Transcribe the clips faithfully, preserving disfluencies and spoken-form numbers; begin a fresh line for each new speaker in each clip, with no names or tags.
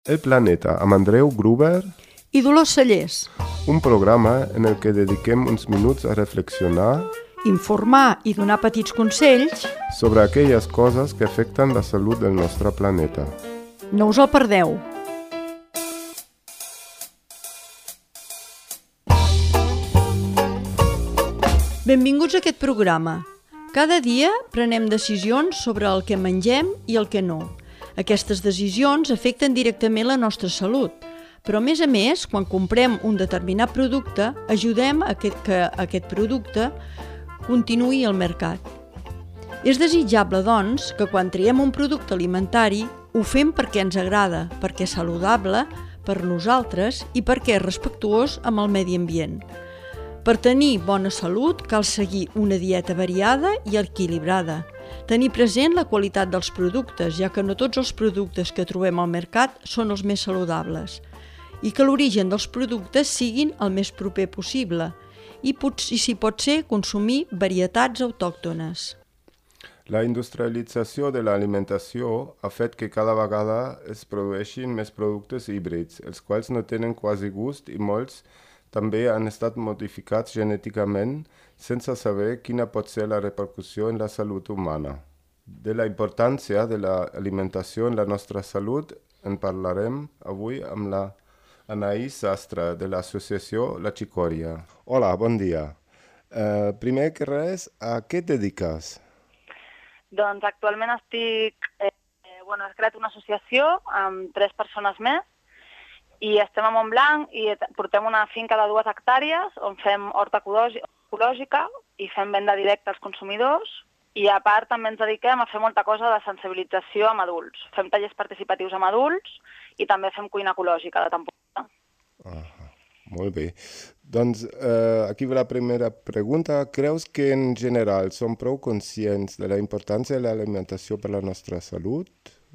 El Planeta, amb Andreu Gruber
i Dolors Cellers.
Un programa en el que dediquem uns minuts a reflexionar,
informar i donar petits consells
sobre aquelles coses que afecten la salut del nostre planeta.
No us el perdeu. Benvinguts a aquest programa. Cada dia prenem decisions sobre el que mengem i el que no. Aquestes decisions afecten directament la nostra salut, però a més a més, quan comprem un determinat producte, ajudem a que, que aquest producte continuï al mercat. És desitjable, doncs, que quan triem un producte alimentari ho fem perquè ens agrada, perquè és saludable per nosaltres i perquè és respectuós amb el medi ambient. Per tenir bona salut cal seguir una dieta variada i equilibrada. Tenir present la qualitat dels productes, ja que no tots els productes que trobem al mercat són els més saludables, i que l'origen dels productes siguin el més proper possible, i, pot, i si pot ser, consumir varietats autòctones.
La industrialització de l'alimentació ha fet que cada vegada es produeixin més productes híbrids, els quals no tenen quasi gust i molts també han estat modificats genèticament sense saber quina pot ser la repercussió en la salut humana. De la importància de l'alimentació en la nostra salut en parlarem avui amb la Anaïs Sastre de l'associació La Xicòria. Hola, bon dia. Uh, primer que res, a què et dediques?
Doncs actualment estic... Eh, bueno, he creat una associació amb tres persones més i estem a Montblanc i portem una finca de dues hectàrees on fem horta ecològica i fem venda directa als consumidors i a part també ens dediquem a fer molta cosa de sensibilització amb adults. Fem tallers participatius amb adults i també fem cuina ecològica de temporada.
Ah, molt bé. Doncs eh, aquí va la primera pregunta. Creus que en general som prou conscients de la importància de l'alimentació per a la nostra salut?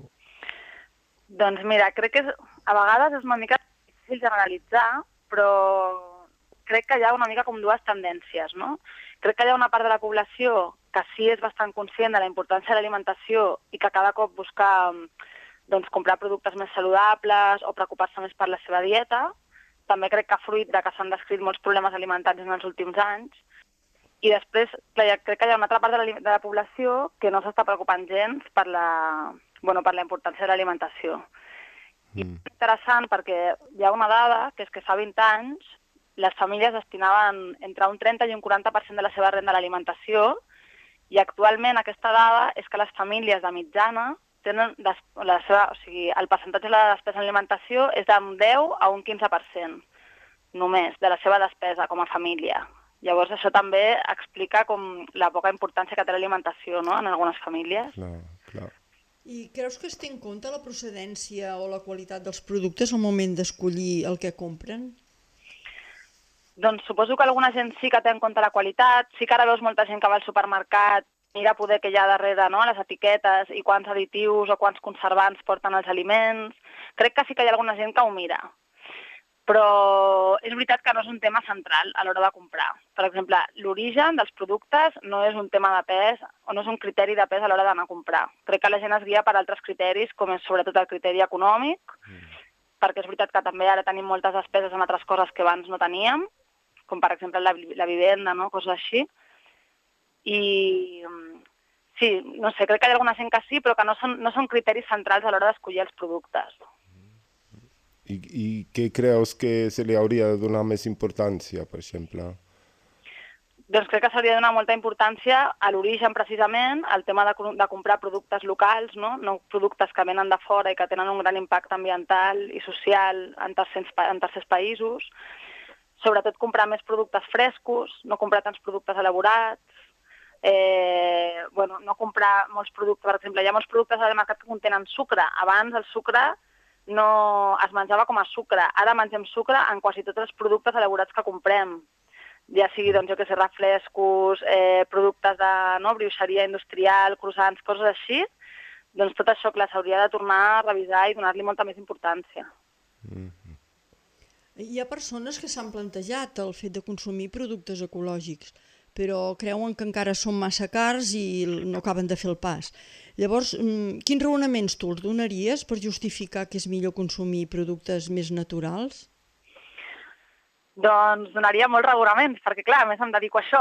Doncs mira, crec que és, a vegades és una mica difícil generalitzar, però crec que hi ha una mica com dues tendències, no? Crec que hi ha una part de la població que sí és bastant conscient de la importància de l'alimentació i que cada cop busca doncs, comprar productes més saludables o preocupar-se més per la seva dieta. També crec que fruit de que s'han descrit molts problemes alimentaris en els últims anys. I després crec que hi ha una altra part de la, de la població que no s'està preocupant gens per la... Bueno, per la importància de l'alimentació. Mm. I és interessant perquè hi ha una dada que és que fa vint anys les famílies destinaven entre un trenta i un quaranta per cent de la seva renda a l'alimentació i actualment aquesta dada és que les famílies de mitjana tenen des, la seva, o sigui, el percentatge de la despesa en alimentació és d'un deu a un quinze per cent només de la seva despesa com a família. Llavors això també explica com la poca importància que té l'alimentació, no?, en algunes famílies.
Clar, clar.
I creus que es té en compte la procedència o la qualitat dels productes al moment d'escollir el que compren?
Doncs suposo que alguna gent sí que té en compte la qualitat, sí que ara veus molta gent que va al supermercat, mira poder que hi ha darrere, no?, les etiquetes i quants additius o quants conservants porten els aliments. Crec que sí que hi ha alguna gent que ho mira. Però és veritat que no és un tema central a l'hora de comprar. Per exemple, l'origen dels productes no és un tema de pes o no és un criteri de pes a l'hora d'anar a comprar. Crec que la gent es guia per altres criteris, com és sobretot el criteri econòmic, mm. perquè és veritat que també ara tenim moltes despeses en altres coses que abans no teníem, com per exemple la, la vivenda, no?, coses així. I sí, no sé, crec que hi ha alguna gent que sí, però que no són, no són criteris centrals a l'hora d'escollir els productes.
I, I què creus que se li hauria de donar més importància, per exemple?
Doncs crec que s'hauria de donar molta importància a l'origen, precisament, al tema de, de comprar productes locals, no? No productes que venen de fora i que tenen un gran impacte ambiental i social en tercers, en tercers països. Sobretot comprar més productes frescos, no comprar tants productes elaborats, eh, bueno, no comprar molts productes, per exemple, hi ha molts productes al mercat que contenen sucre. Abans el sucre no es menjava com a sucre. Ara mengem sucre en quasi tots els productes elaborats que comprem. Ja sigui, doncs, jo que sé, refrescos, eh, productes de no, brioixeria industrial, croissants, coses així, doncs tot això, clar, s'hauria de tornar a revisar i donar-li molta més importància.
Mm-hmm. Hi ha persones que s'han plantejat el fet de consumir productes ecològics, però creuen que encara són massa cars i no acaben de fer el pas. Llavors, quins raonaments tu els donaries per justificar que és millor consumir productes més naturals?
Doncs donaria molts raonaments, perquè clar, a més em dedico a això.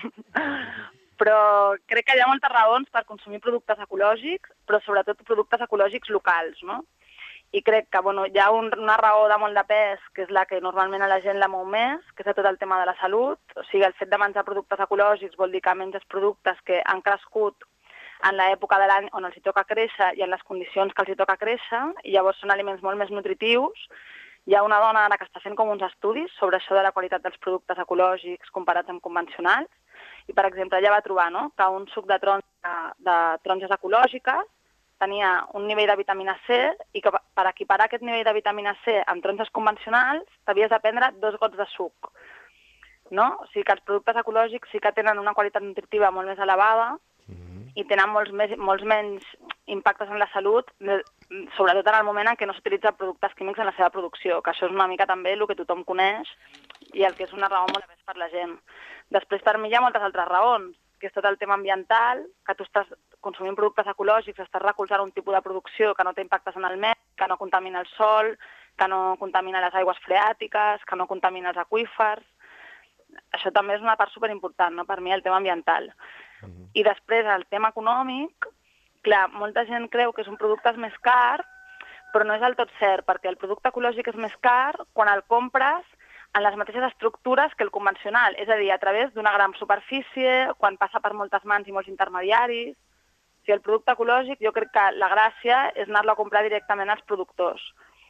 Però crec que hi ha moltes raons per consumir productes ecològics, però sobretot productes ecològics locals, no? I crec que bueno, hi ha un, una raó de molt de pes, que és la que normalment a la gent la mou més, que és tot el tema de la salut. O sigui, el fet de menjar productes ecològics vol dir que menges productes que han crescut en l'època de l'any on els hi toca créixer i en les condicions que els hi toca créixer, i llavors són aliments molt més nutritius. Hi ha una dona ara que està fent com uns estudis sobre això de la qualitat dels productes ecològics comparats amb convencionals, i per exemple ella va trobar no, que un suc de taronja, de taronges ecològiques tenia un nivell de vitamina C i que per equiparar aquest nivell de vitamina C amb taronges convencionals t'havies de prendre dos gots de suc. No? O sigui que els productes ecològics sí que tenen una qualitat nutritiva molt més elevada i tenen molts, més, molts menys impactes en la salut, sobretot en el moment en què no s'utilitzen productes químics en la seva producció, que això és una mica també el que tothom coneix i el que és una raó molt més per la gent. Després, per mi hi ha moltes altres raons, que és tot el tema ambiental, que tu estàs consumint productes ecològics, estàs recolzant un tipus de producció que no té impactes en el medi, que no contamina el sol, que no contamina les aigües freàtiques, que no contamina els aqüífers. Això també és una part superimportant, no? Per mi, el tema ambiental. Uh-huh. I després, el tema econòmic, clar, molta gent creu que és un producte més car, però no és del tot cert, perquè el producte ecològic és més car quan el compres en les mateixes estructures que el convencional, és a dir, a través d'una gran superfície, quan passa per moltes mans i molts intermediaris. O sigui, el producte ecològic, jo crec que la gràcia és anar-lo a comprar directament als productors.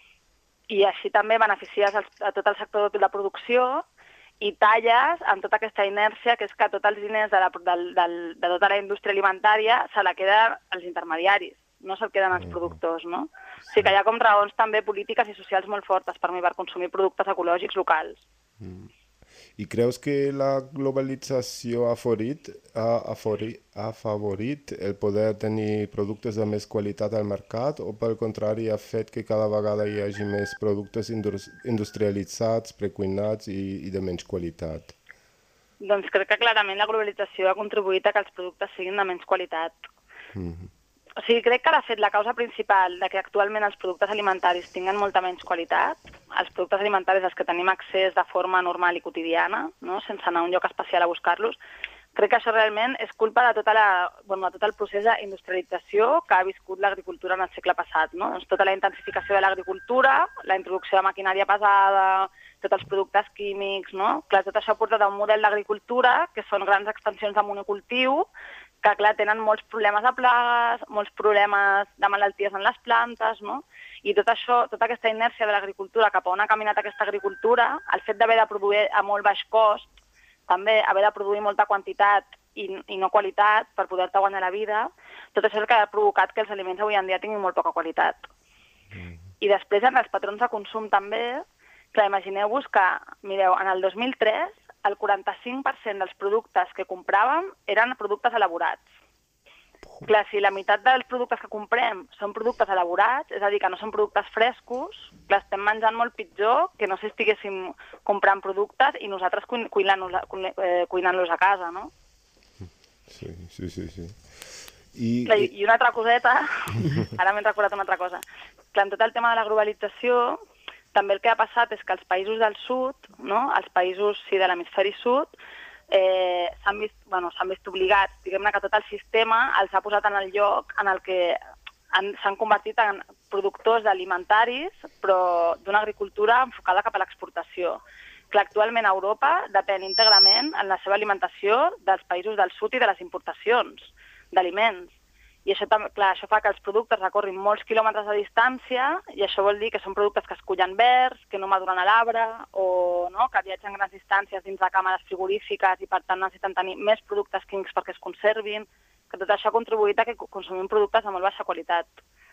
I així també beneficies a tot el sector de la producció i talles amb tota aquesta inèrcia, que és que tots els diners de, la, de, de, de tota la indústria alimentària se la queden els intermediaris, no se'l queden els productors, no? O sigui que hi ha com raons també polítiques i socials molt fortes per mi per consumir productes ecològics locals.
Mm. I creus que la globalització ha afavorit, ha, afavorit, ha afavorit el poder tenir productes de més qualitat al mercat o pel contrari ha fet que cada vegada hi hagi més productes industrialitzats, precuinats i, i de menys qualitat?
Doncs crec que clarament la globalització ha contribuït a que els productes siguin de menys qualitat. Mm-hmm. O sigui, crec que, de fet, la causa principal de que actualment els productes alimentaris tinguen molta menys qualitat, els productes alimentaris als que tenim accés de forma normal i quotidiana, no? Sense anar a un lloc especial a buscar-los, crec que això realment és culpa de, tota la, bueno, de tot el procés d'industrialització que ha viscut l'agricultura en el segle passat. No? Doncs tota la intensificació de l'agricultura, la introducció de maquinària pesada, tots els productes químics, no? Clar, tot això ha portat a un model d'agricultura que són grans extensions de monocultiu, que clar, tenen molts problemes de plagues, molts problemes de malalties en les plantes, no? I tot això, tota aquesta inèrcia de l'agricultura cap a on ha caminat aquesta agricultura, el fet d'haver de produir a molt baix cost, també haver de produir molta quantitat i, i no qualitat per poder-te guanyar la vida, tot això és el que ha provocat que els aliments avui en dia tinguin molt poca qualitat. Mm. I després, en els patrons de consum també, clar, imagineu-vos que, mireu, en el dos mil tres, el quaranta-cinc per cent dels productes que compràvem eren productes elaborats. Clar, si la meitat dels productes que comprem són productes elaborats, és a dir, que no són productes frescos, clar, estem menjant molt pitjor que no si estiguéssim comprant productes i nosaltres cuinant-los eh, cuinant-los a casa, no?
Sí, sí, sí, sí. I,
clar, i... I una altra coseta, ara m'he recordat una altra cosa. Clar, en tot el tema de la globalització, també el que ha passat és que els països del sud, no? Els països sí, de l'hemisferi sud, eh, s'han vist, bueno, s'han vist obligats, diguem-ne que tot el sistema els ha posat en el lloc en el que s'han convertit en productors alimentaris, però d'una agricultura enfocada cap a l'exportació. Clar, actualment Europa depèn íntegrament en la seva alimentació dels països del sud i de les importacions d'aliments. I això, clar, això fa que els productes recorrin molts quilòmetres de distància i això vol dir que són productes que es cullen verds, que no maduren a l'arbre o no, que viatgen grans distàncies dins de càmeres frigorífiques i per tant necessiten tenir més productes químics perquè es conservin, que tot això ha contribuït a que consumim productes de molt baixa qualitat.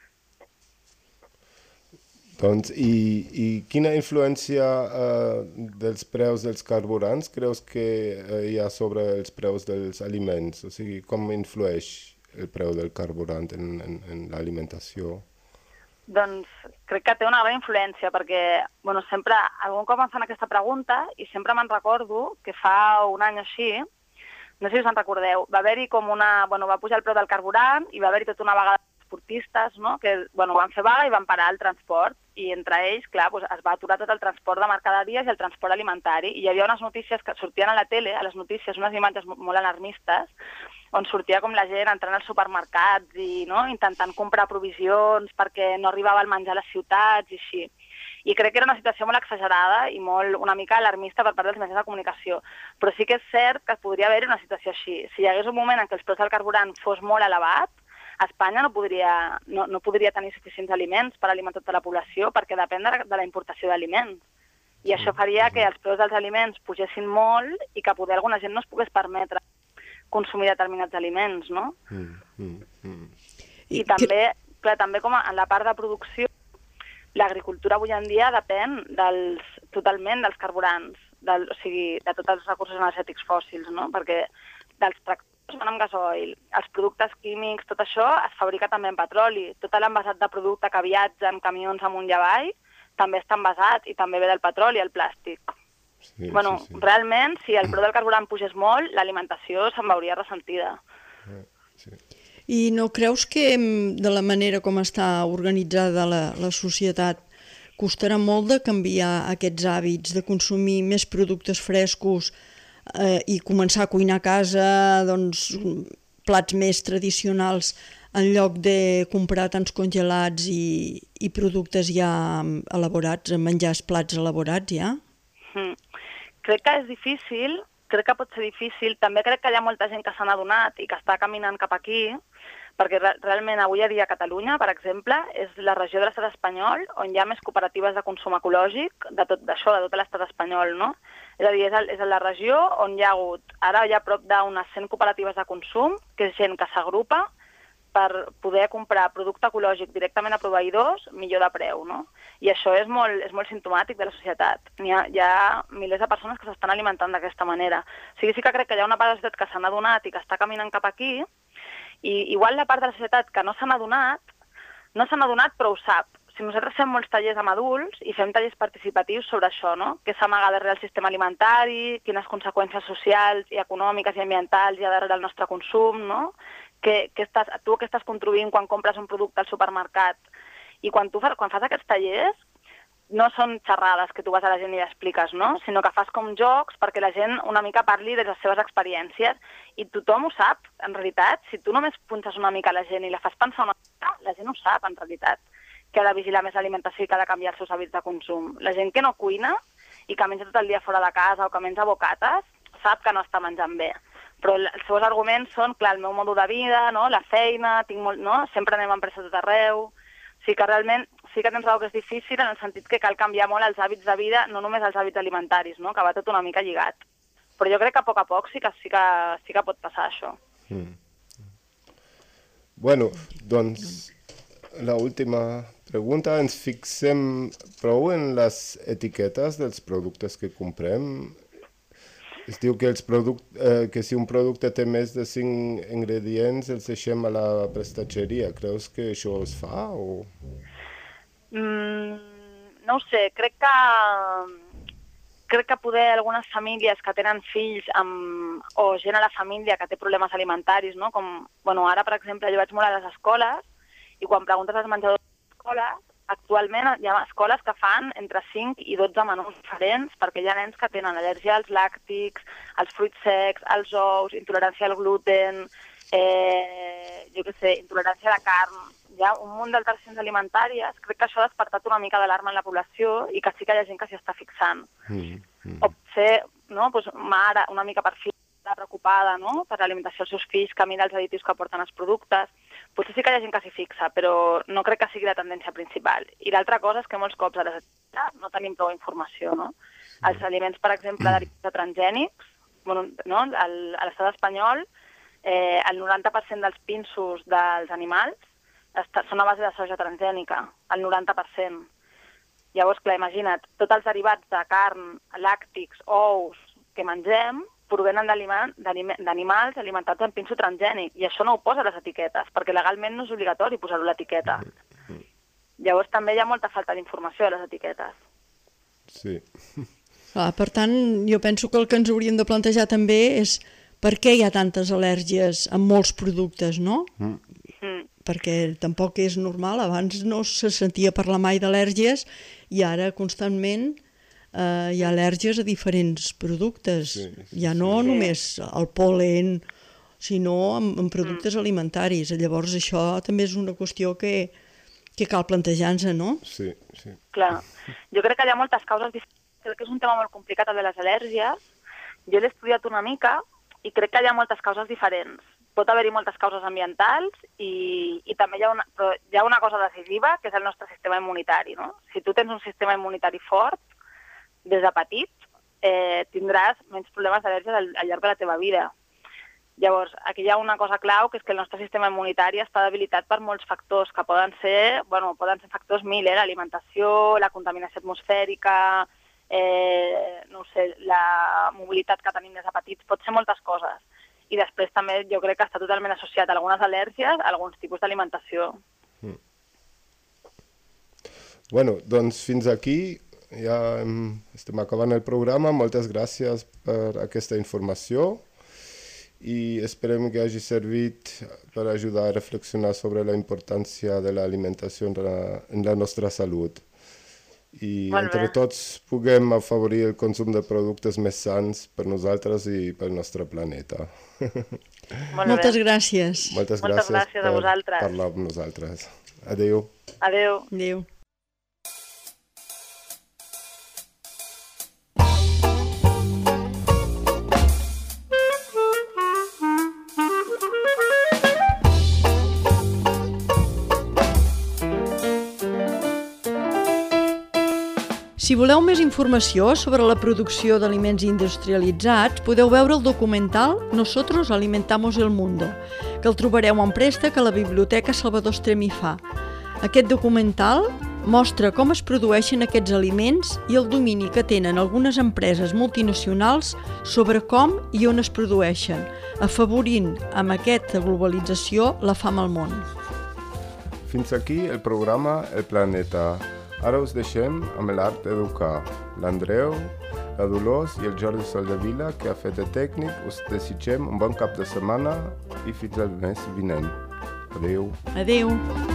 Doncs, i, i quina influència eh, dels preus dels carburants creus que eh, hi ha sobre els preus dels aliments? O sigui, com influeix el preu del carburant en, en, en l'alimentació?
Doncs crec que té una gran influència, perquè bueno, sempre, algun cop em fan aquesta pregunta i sempre me'n recordo que fa un any així no sé si us en recordeu, va haver-hi com una... Bueno, va pujar el preu del carburant i va haver-hi tota una vaga de transportistes, no?, que, bueno, van fer vaga i van parar el transport, i entre ells, clar, doncs es va aturar tot el transport de mercaderies i el transport alimentari, i hi havia unes notícies que sortien a la tele, a les notícies, unes imatges molt alarmistes, on sortia com la gent entrant als supermercats i, no?, intentant comprar provisions perquè no arribava el menjar a les ciutats i així. I crec que era una situació molt exagerada i molt, una mica alarmista per part dels mitjans de comunicació. Però sí que és cert que podria haver-hi una situació així. Si hi hagués un moment en què els preus del carburant fos molt elevat, Espanya no podria, no, no podria tenir suficients aliments per alimentar tota la població perquè depèn de la, de la importació d'aliments. I això faria que els preus dels aliments pugessin molt i que poder alguna gent no es pogués permetre consumir determinats aliments, no? Mm, mm, mm. I, I també, clar, també com a, en la part de producció, l'agricultura avui en dia depèn dels, totalment dels carburants, del, o sigui, de tots els recursos energètics fòssils, no? Perquè dels tractors van amb gasoil, els productes químics, tot això es fabrica també en petroli. Tot l'envasat de producte que viatja en camions amunt i avall també està envasat i també ve del petroli, el plàstic. Sí, bueno, sí, sí. Realment, si el preu del carburant pugés molt, l'alimentació se'n veuria ressentida.
Sí. I no creus que de la manera com està organitzada la, la societat costarà molt de canviar aquests hàbits, de consumir més productes frescos eh, i començar a cuinar a casa doncs, plats més tradicionals en lloc de comprar tants congelats i, i productes ja elaborats, menjars plats elaborats ja?
Mm. Crec que és difícil, crec que pot ser difícil. També crec que hi ha molta gent que s'ha adonat i que està caminant cap aquí, perquè re realment avui a dia a Catalunya, per exemple, és la regió de l'estat espanyol on hi ha més cooperatives de consum ecològic de tot d'això, de tot l'estat espanyol, no? És a dir, és, el, és la regió on hi ha hagut, ara hi ha prop d'unes cent cooperatives de consum, que és gent que s'agrupa per poder comprar producte ecològic directament a proveïdors millor de preu, no? I això és molt, és molt simptomàtic de la societat. Hi ha, hi ha milers de persones que s'estan alimentant d'aquesta manera. O sigui, sí que crec que hi ha una part de la societat que s'han adonat i que està caminant cap aquí, i igual la part de la societat que no s'han adonat, no s'han adonat però ho sap. Si nosaltres fem molts tallers amb adults i fem tallers participatius sobre això, no? Què s'amaga darrere el sistema alimentari, quines conseqüències socials i econòmiques i ambientals hi ha darrere el nostre consum, no? Que, que estàs, tu què estàs contribuint quan compres un producte al supermercat. I quan tu fa, quan fas aquests tallers, no són xerrades que tu vas a la gent i expliques, no? Sinó que fas com jocs perquè la gent una mica parli de les seves experiències i tothom ho sap, en realitat. Si tu només punxes una mica a la gent i la fas pensar una mica, la gent ho sap, en realitat, que ha de vigilar més l'alimentació i que ha de canviar els seus hàbits de consum. La gent que no cuina i que menja tot el dia fora de casa o que menja bocates, sap que no està menjant bé. Però els seus arguments són, clar, el meu mode de vida, no? La feina, tinc molt, no? Sempre anem a empreses de tot arreu. O sigui que realment sí que tens raó que és difícil en el sentit que cal canviar molt els hàbits de vida, no només els hàbits alimentaris, no? Que va tot una mica lligat. Però jo crec que a poc a poc sí que, sí que, sí que pot passar això. Mm.
Bueno, doncs la última pregunta. Ens fixem prou en les etiquetes dels productes que comprem? Es diu que, els product, eh, que si un producte té més de cinc ingredients els deixem a la prestatgeria. Creus que això es fa? O...
Mm, no ho sé. Crec que, crec que poder algunes famílies que tenen fills amb, o gent a la família que té problemes alimentaris, no? Com, bueno, ara, per exemple, jo vaig molt a les escoles i quan preguntes als menjadors de les escoles, actualment hi ha escoles que fan entre cinc i dotze menús diferents perquè hi ha nens que tenen al·lèrgia als làctics, als fruits secs, als ous, intolerància al gluten, eh, jo què sé, intolerància a la carn. Hi ha un munt d'alteracions alimentàries. Crec que això ha despertat una mica d'alarma en la població i que sí que hi ha gent que s'hi està fixant. Mm, mm. O potser, no, doncs, mare una mica per fi preocupada, no?, per l'alimentació dels seus fills, que mira els additius que porten els productes. Potser sí que hi ha gent que s'hi fixa, però no crec que sigui la tendència principal. I l'altra cosa és que molts cops a les etiquetes no tenim prou informació, no? Sí. Els aliments, per exemple, derivats de transgènics, bueno, no? El, a l'estat espanyol, eh, el noranta per cent dels pinsos dels animals està, són a base de soja transgènica, el noranta per cent. Llavors, clar, imagina't, tots els derivats de carn, làctics, ous que mengem, provenen d'animals alimentats en pinso transgènic, i això no ho posa a les etiquetes, perquè legalment no és obligatori posar-ho a l'etiqueta. Llavors també hi ha molta falta d'informació a les etiquetes.
Sí.
Ah, per tant, jo penso que el que ens hauríem de plantejar també és per què hi ha tantes al·lèrgies en molts productes, no?
Mm.
Mm.
Perquè tampoc és normal, abans no se sentia parlar mai d'al·lèrgies i ara constantment eh, hi ha al·lèrgies a diferents productes,
Sí, sí,
ja no
sí.
només al pol·len, sinó en, en productes mm. alimentaris. Llavors això també és una qüestió que, que cal plantejar-nos, no?
Sí, sí.
Clar. Jo crec que hi ha moltes causes diferents. Crec que és un tema molt complicat, el de les al·lèrgies. Jo l'he estudiat una mica i crec que hi ha moltes causes diferents. Pot haver-hi moltes causes ambientals i, i també hi ha, una, però hi ha una cosa decisiva, que és el nostre sistema immunitari, no? Si tu tens un sistema immunitari fort, des de petit, eh, tindràs menys problemes d'al·lèrgies al, al llarg de la teva vida. Llavors, aquí hi ha una cosa clau, que és que el nostre sistema immunitari està debilitat per molts factors, que poden ser, bueno, poden ser factors mil, eh? L'alimentació, la contaminació atmosfèrica, eh, no ho sé, la mobilitat que tenim des de petits, pot ser moltes coses. I després també jo crec que està totalment associat a algunes al·lèrgies, a alguns tipus d'alimentació.
Mm. Bueno, doncs fins aquí ja hem, estem acabant el programa. Moltes gràcies per aquesta informació i esperem que hagi servit per ajudar a reflexionar sobre la importància de l'alimentació en, la, en la nostra salut. I entre tots puguem afavorir el consum de productes més sants per nosaltres i pel nostre planeta.
Moltes gràcies.
Moltes,
Moltes
gràcies,
gràcies a
per
vosaltres.
parlar amb nosaltres. Adéu.
Adéu.
Adéu. Si voleu més informació sobre la producció d'aliments industrialitzats, podeu veure el documental Nosotros alimentamos el mundo, que el trobareu en préstec a la Biblioteca Salvador Estrem i Fa. Aquest documental mostra com es produeixen aquests aliments i el domini que tenen algunes empreses multinacionals sobre com i on es produeixen, afavorint amb aquesta globalització la fam al món.
Fins aquí el programa El Planeta. Ara us deixem amb l'art d'educar. L'Andreu, la Dolors i el Jordi Soldevila, que ha fet de tècnic, us desitgem un bon cap de setmana i fins al mes vinent. Adéu.
Adéu.